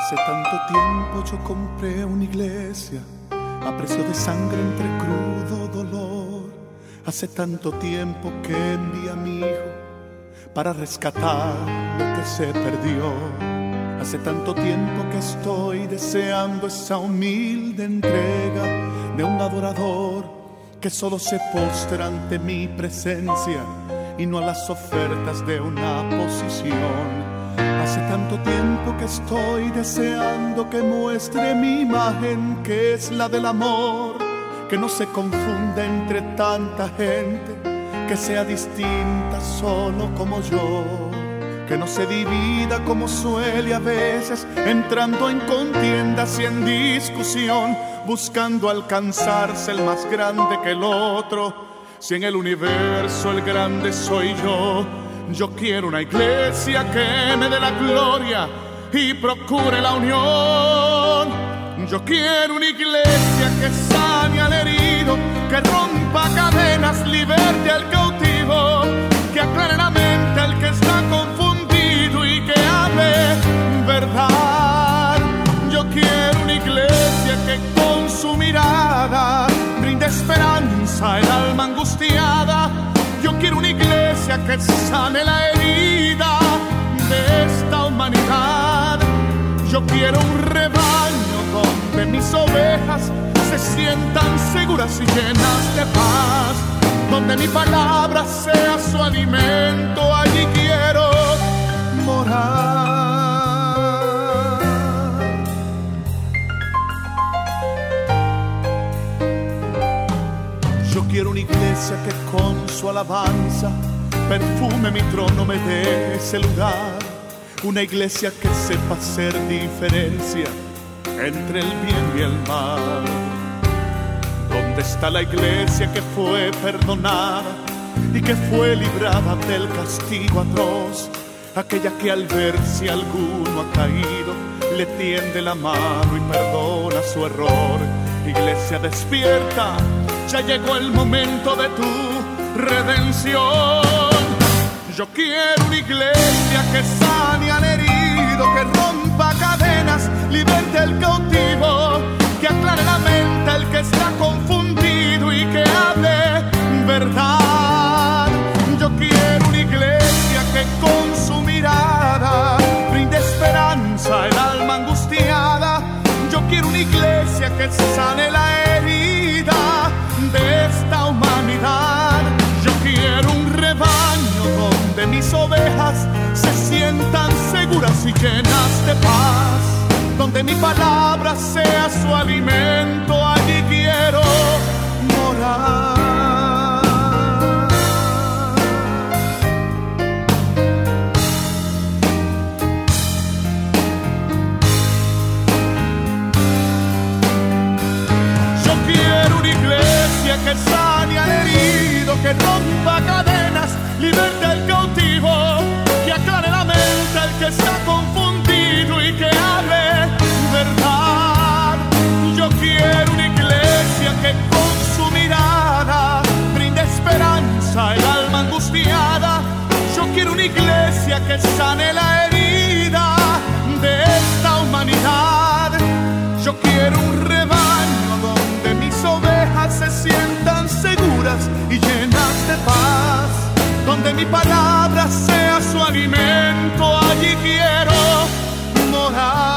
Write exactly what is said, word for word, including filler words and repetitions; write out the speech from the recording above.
Hace tanto tiempo yo compré una iglesia a precio de sangre entre crudo dolor. Hace tanto tiempo que envié a mi hijo para rescatar lo que se perdió. Hace tanto tiempo que estoy deseando esa humilde entrega de un adorador que solo se postra ante mi presencia y no a las ofertas de una posición. Hace tanto tiempo que estoy deseando que muestre mi imagen, que es la del amor, que no se confunda entre tanta gente, que sea distinta solo como yo, que no se divida como suele a veces, entrando en contiendas y en discusión, buscando alcanzarse el más grande que el otro. Si en el universo el grande soy yo, yo quiero una iglesia que me dé la gloria y procure la unión. Yo quiero una iglesia que sane al herido, que rompa cadenas, liberte al cautivo, que aclare la mente al que está confundido y que hable verdad. Yo quiero una iglesia que con su mirada brinde esperanza al alma angustiada. Yo quiero una iglesia que sane la herida de esta humanidad. Yo quiero un rebaño donde mis ovejas se sientan seguras y llenas de paz, donde mi palabra sea su alimento. Allí quiero morar. Yo quiero una iglesia que con su alabanza perfume mi trono, me dé ese lugar. Una iglesia que sepa hacer diferencia entre el bien y el mal. ¿Dónde está la iglesia que fue perdonada y que fue librada del castigo atroz? Aquella que al ver si alguno ha caído le tiende la mano y perdona su error. Iglesia despierta, ya llegó el momento de tu redención. Yo quiero una iglesia que sane al herido, que rompa cadenas, liberte al cautivo, que aclare la mente al que está confundido y que hable verdad. Yo quiero una iglesia que con su mirada brinde esperanza al alma angustiada. Yo quiero una iglesia que sane la herida de esta humanidad. Yo quiero un rebaño donde mis ovejas se sientan seguras y llenas de paz, donde mi palabra sea su alimento. Allí quiero morar. Que sane al herido, que rompa cadenas, liberte al cautivo, que aclare la mente al que está confundido y que hable verdad. Yo quiero una iglesia que con su mirada brinde esperanza al alma angustiada. Yo quiero una iglesia que sane la herida de esta humanidad. Yo quiero un rebaño donde mis ovejas se sientan seguras y llenas de paz, donde mi palabra sea su alimento. Allí quiero morar.